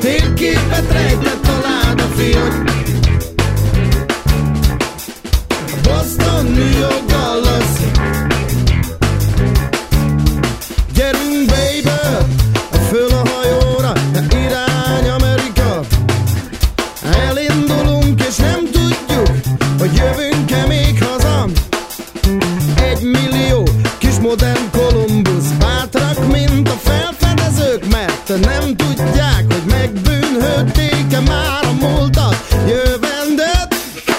Térképet rejtett a láda fiad. Boston, New York, Dallas. Gyerünk baby, föl a hajóra, irány Amerika. Elindulunk és nem tudjuk, hogy jövünk-e még haza. 1 millió kis modern Kolumbusz, bátrak, mint a felfedezők, mert nem tudják, hogy megbűnhődték-e már a múltat, jövendőt.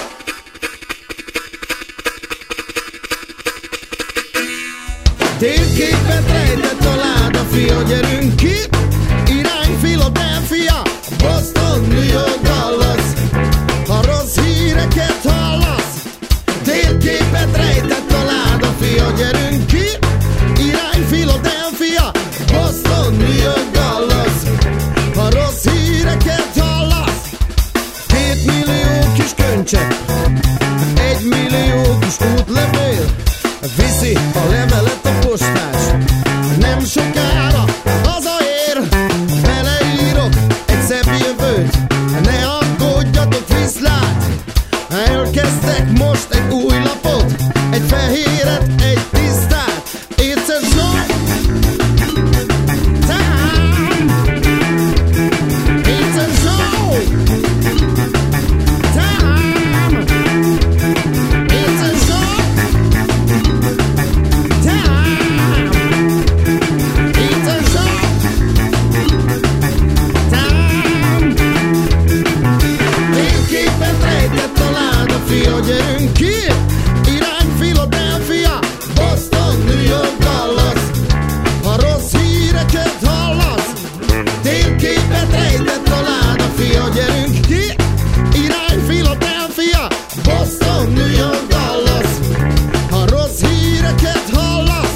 Térképet rejtett a láda fia, gyerünk ki, irány Philadelphia, Boston, New York, Dallas. Ha rossz híreket hallasz, térképet rejtett a láda fia, gyerünk ki, irány Philadelphia, Boston, New York, Dallas. Ha rossz híreket hallasz, 2 millió kis könycsepp, 1 millió kis útlevél, viszi a levelet a postás, nem sokára hazaér. Beleírok egy szebb jövőt, ne aggódjatok, viszlát. Elkezdtek most egy új lapot, egy fehéret, egy tisztát. It's a show time. It's a show time. It's a show time. It's a show time. Térképet rejtett a láda fia, gyerünk ki, irány Philadelphia, Boston, New York, Dallas. Ha rossz híreket hallasz, térképet rejtett a láda fia, gyerünk ki, irány Philadelphia, Boston, New York, Dallas. Ha rossz híreket hallasz,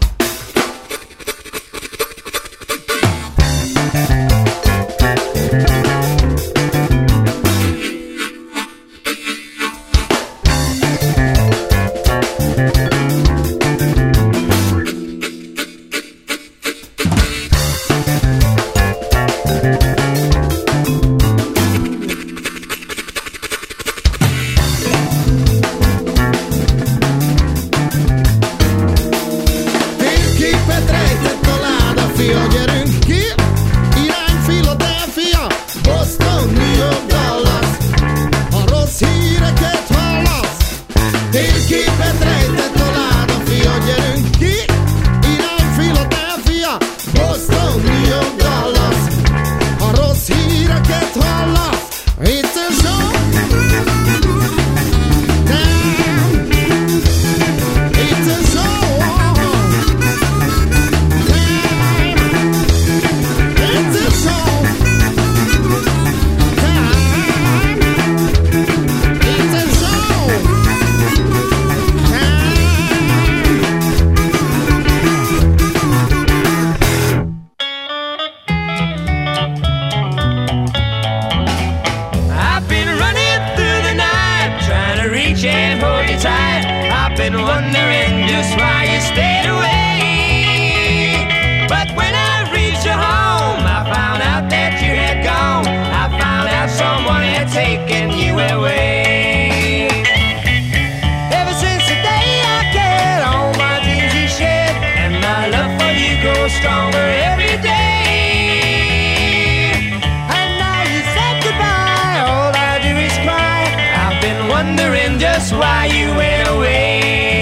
térképet rejtett a láda fia, gyerünk ki, irány Philadelphia, Boston, New York, Dallas. Ha rossz híreket hallasz, térképet rejtett a láda fia, gyerünk ki, irány Philadelphia, Boston, New York, Dallas. Ha rossz híreket hallasz, it's a show time. It's a show time. It's a show time. It's a show I've been running through the night, trying to reach and hold you tight. I've been wondering just why you stayed away. But when I reached your home, I found out that you had gone. I found out someone had taken you away. Ever since the day I get all my dreams you shed, and my love for you grows stronger every day. And now you said goodbye, all I do is cry. I've been wondering just why you went away.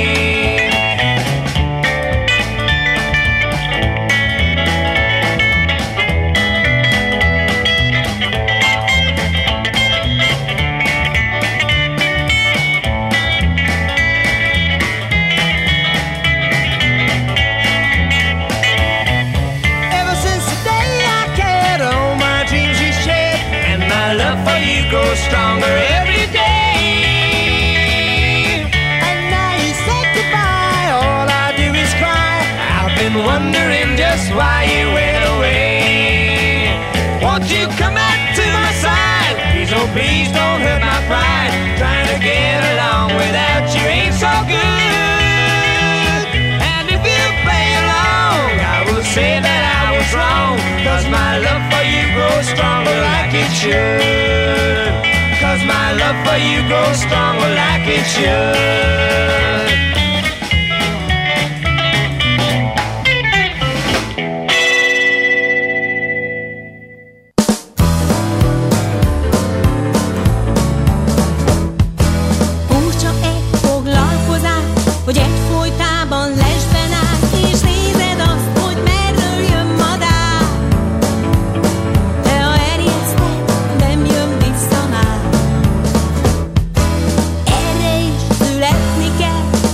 Ever since the day I cared, all my dreams you shed, and my love for you grows stronger every day. And now you said goodbye, all I do is cry. I've been wondering just why you went away. Won't you come back to my side? Please, oh please don't hurt my pride. Trying to get along without you ain't so good. And if you play along, I will say that I was wrong. 'cause my love for you grows stronger like it should. 'Cause my love for you grows stronger like it should. Hogy egyfolytában lesben állsz, és nézed azt, hogy merről jön madár. De ha erjeszted, nem jön vissza már. Erre is születni kell,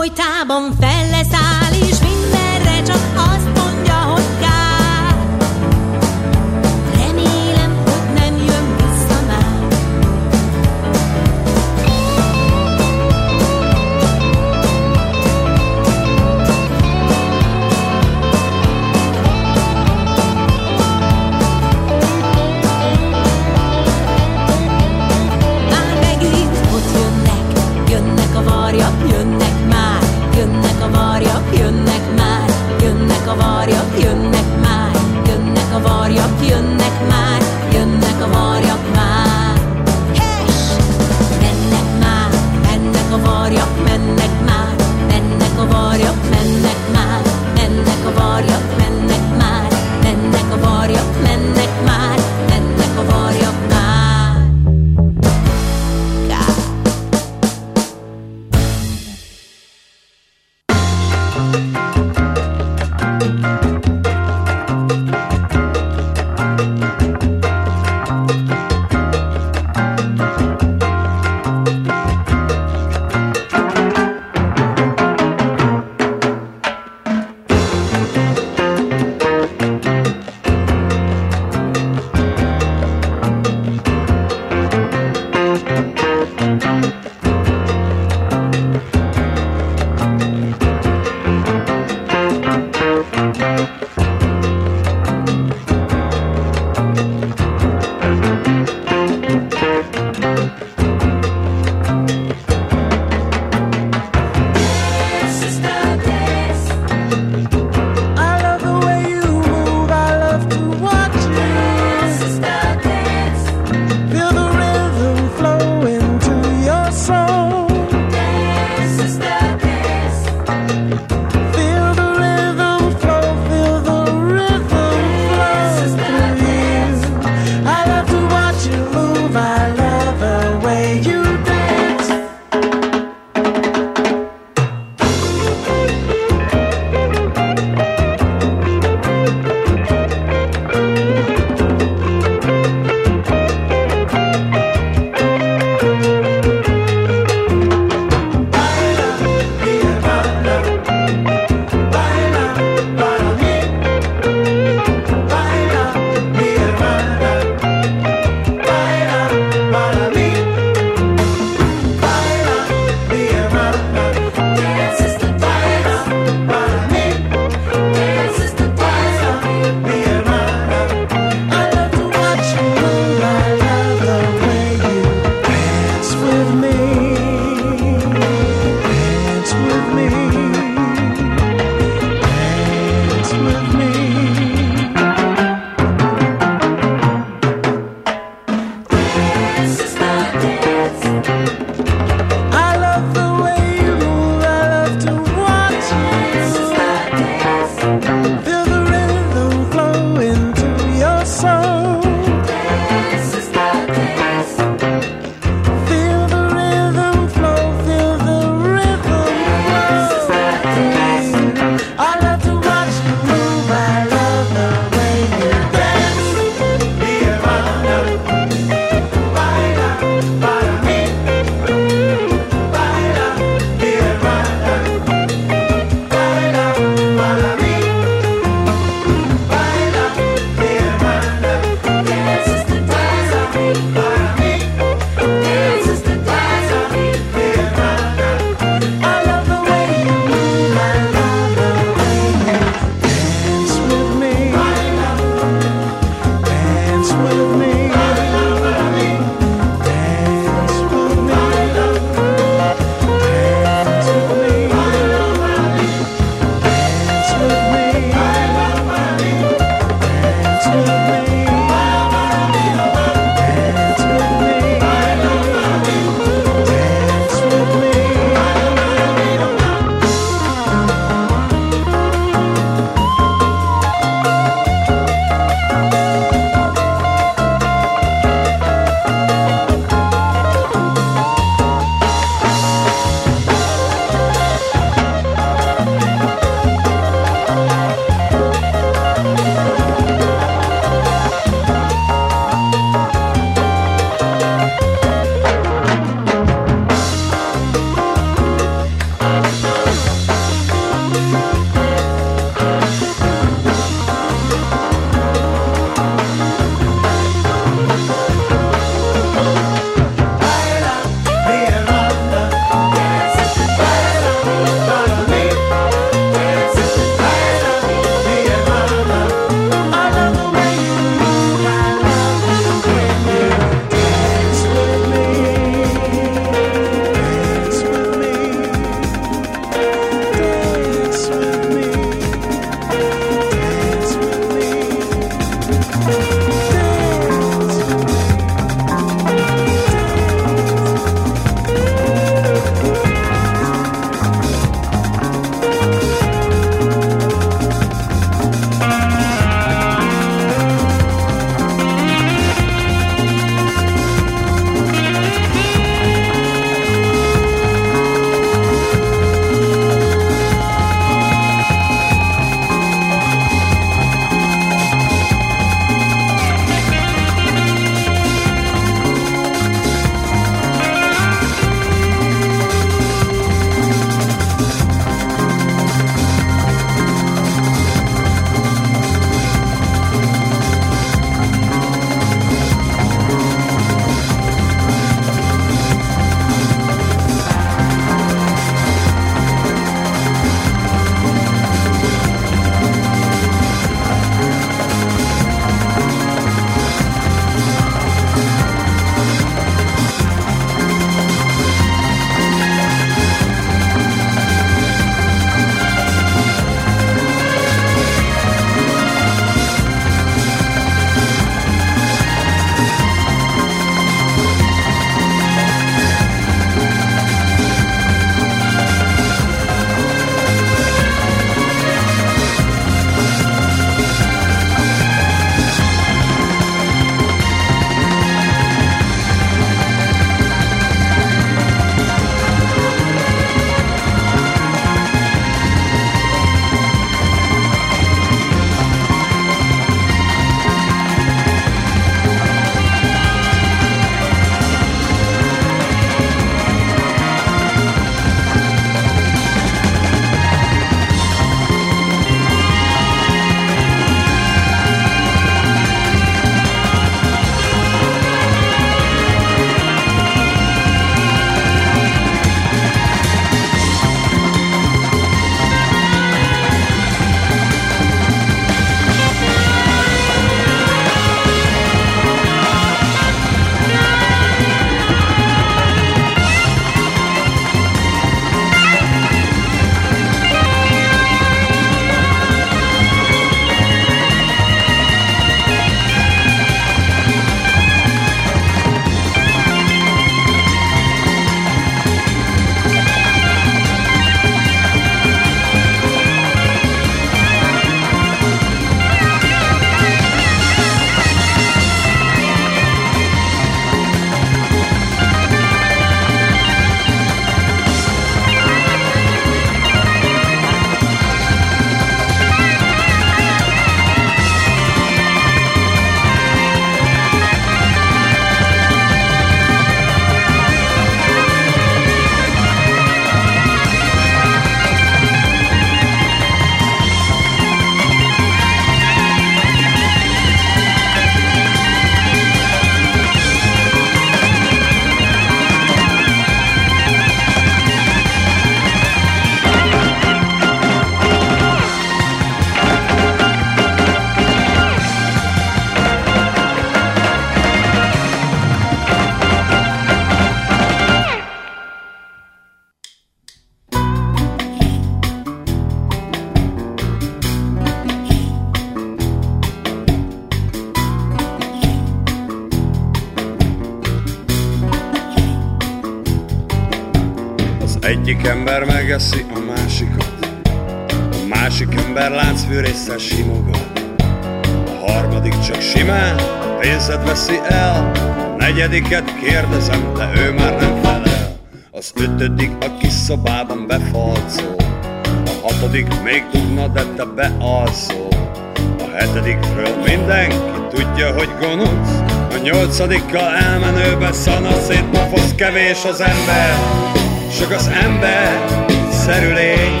Egyik ember megeszi a másikat, a másik ember láncfűrésszel simogat, a harmadik csak simán pénzed veszi el, a negyediket kérdezem, de ő már nem felel. Az ötödik a kis szobában befalcol, a hatodik még dugna, de te bealszol, a hetedikről mindenki tudja, hogy gonosz, a nyolcadikkal elmenőben szanaszét pofoz. Kevés az ember, csak az ember szerű lény.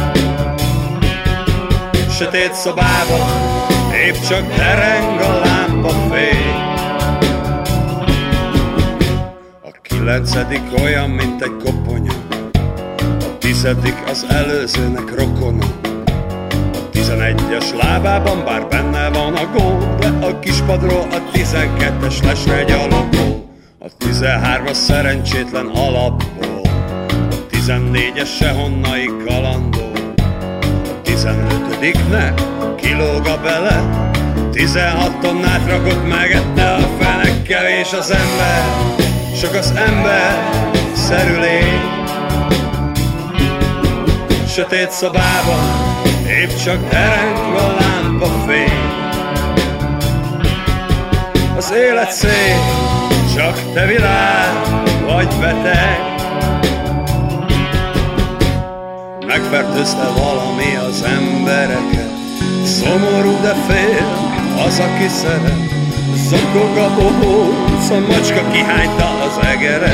Sötét szobában épp csak tereng a lámpafény. A kilencedik olyan, mint egy koponya, a tizedik az előzőnek rokona, a 11-es lábában bár benne van a gól, de a kispadról a 12-es lesre gyalogol, a 13-as szerencsétlen alapból, a 14-es sehonnai kalandol, a 15-nek kilóg a bele, 16 tonnát rakott megette a fenek. Kevés az ember, csak az ember szerű lény. Sötét szobában épp csak tereng a lámpafény. Az élet szép, csak te világ vagy beteg. Megfertőzte valami az embereket, szomorú, de fél az, aki szeret. Zokog a bohóc, a macska kihányta az egeret.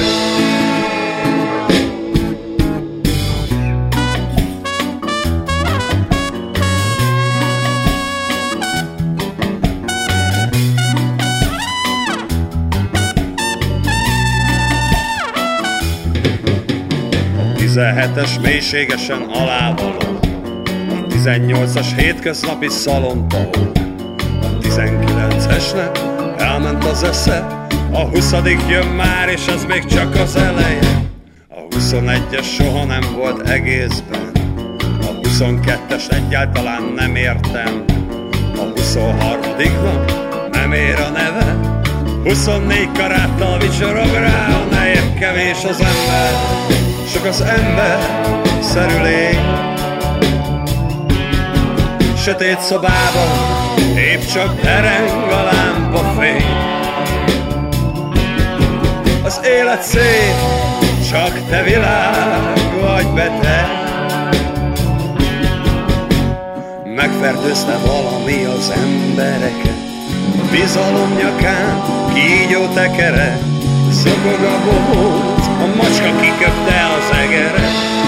A 17-es mélységesen alávaló, a 18-as hétköznapi szalontahó, a 19-esnek elment az esze, a 20-dik jön már, és az még csak az eleje. A 21-es soha nem volt egészben, a 22-es egyáltalán nem értem, a 23-nak nem ér a neve, 24 karáttal vicsorog rá a neje. Kevés az ember, csak az ember szerű lény. Sötét szobában épp csak tereng a lámpafény. Az élet szép, csak te világ vagy beteg. Megfertőzte valami az embereket, bizalom nyakán kígyó tekere. Zokog a bohóc, a macska kiköpte az egeret.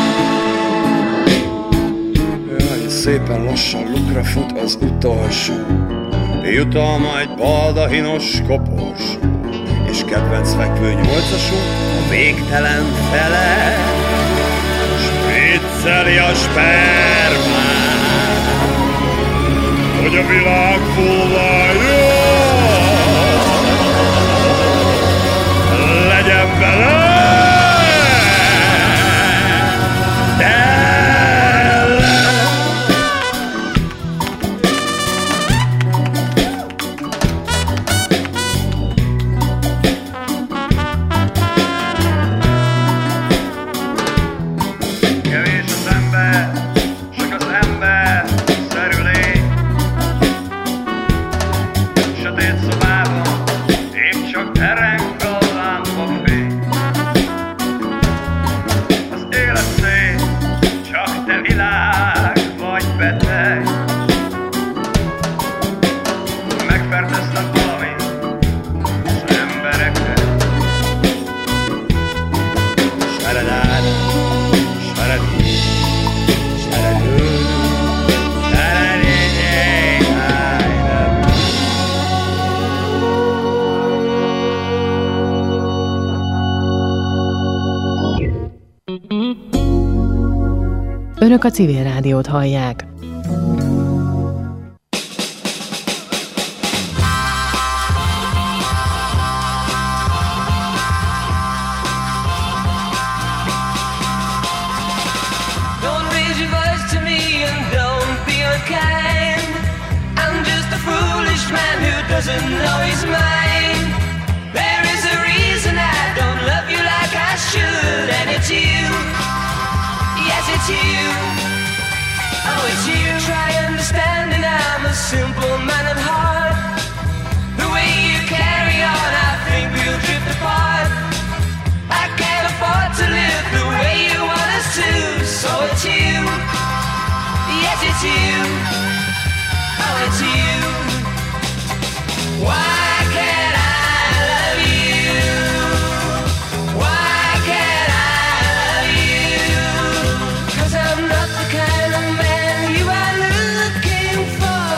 Jaj, szépen lassan lukra fut az utolsó jutalma, egy baldahinos kopos, és kedvenc fekvő nyolcasunk a végtelen fele, spicceli a spermát, hogy a világ fullajjon, legyen bele tele. Kevés az ember, csak az ember szerű lény. Sötét szobában épp csak tereng a lámpafény. Az élet szép, csak te világ vagy beteg. Megfertőztem valami az embereket. Saradán, saradí, saradú, saradí, Önök a Civil Rádiót hallják. Don't raise your voice to me and don't be unkind. I'm just a foolish man who doesn't know his mind. There is a reason I don't love you like I should, and it's you. it's you. Oh, it's you. Try understanding I'm a simple man at heart. The way you carry on, I think we'll drift apart. I can't afford to live the way you want us to. So it's you. Yes, it's you. Oh, it's you. Why can't I love you? Why can't I love you? 'Cause I'm not the kind of man you are looking for.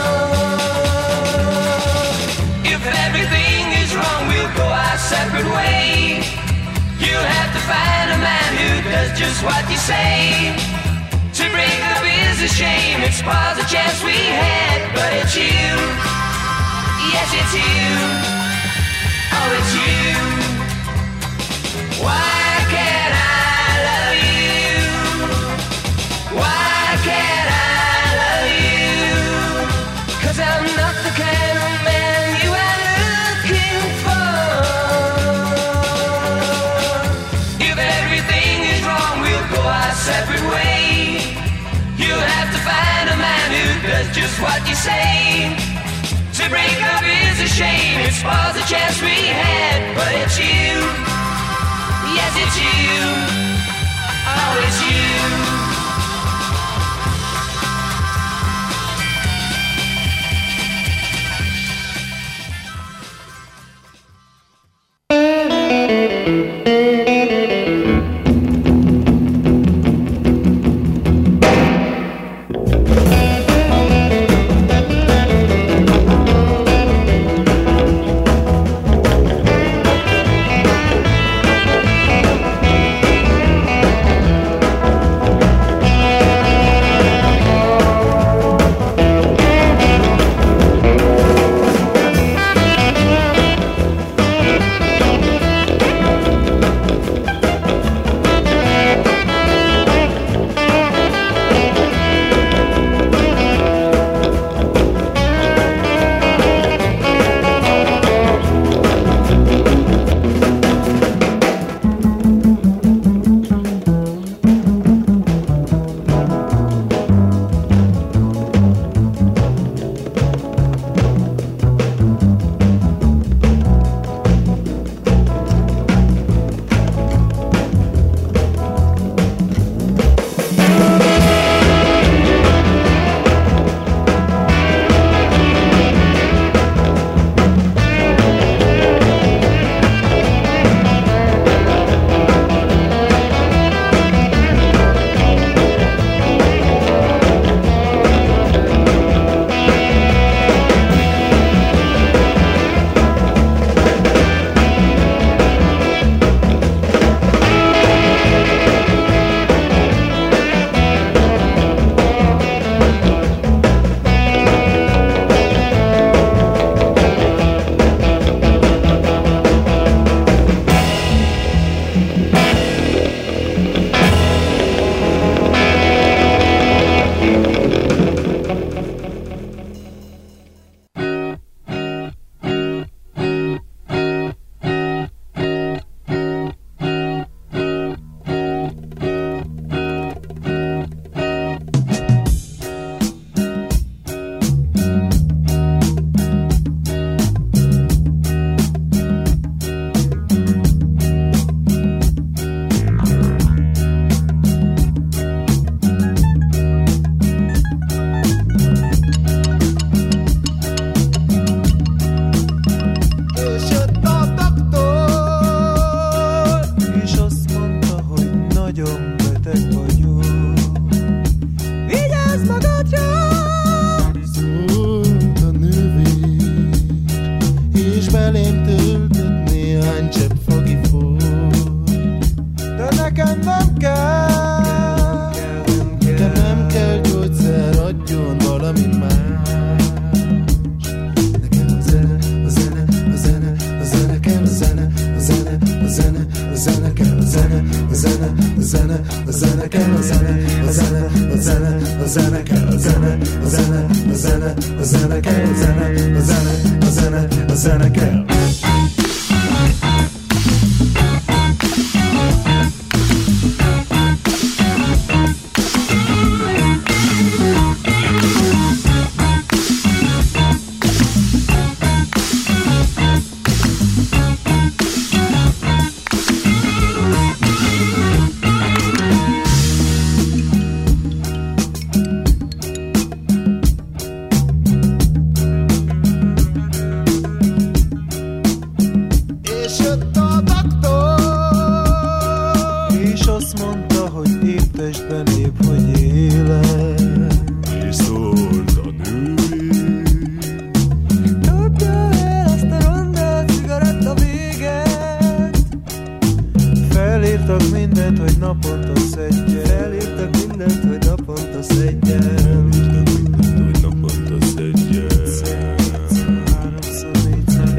If everything is wrong, we'll go our separate way. You'll have to find a man who does just what you say. To break up is a shame, it spoils the chance we had. But it's you. Yes, it's you. Oh, it's you. Why can't I love you? Why can't I love you? 'Cause I'm not the kind of man you are looking for. If everything is wrong, we'll go our separate way. You'll have to find a man who does just what you say. To break up is a shame, it spoils the chance we had. But it's you. Yes, it's you. Oh, it's you. zene kell. Csináltak mindent, hogy naponta szedj gyerek.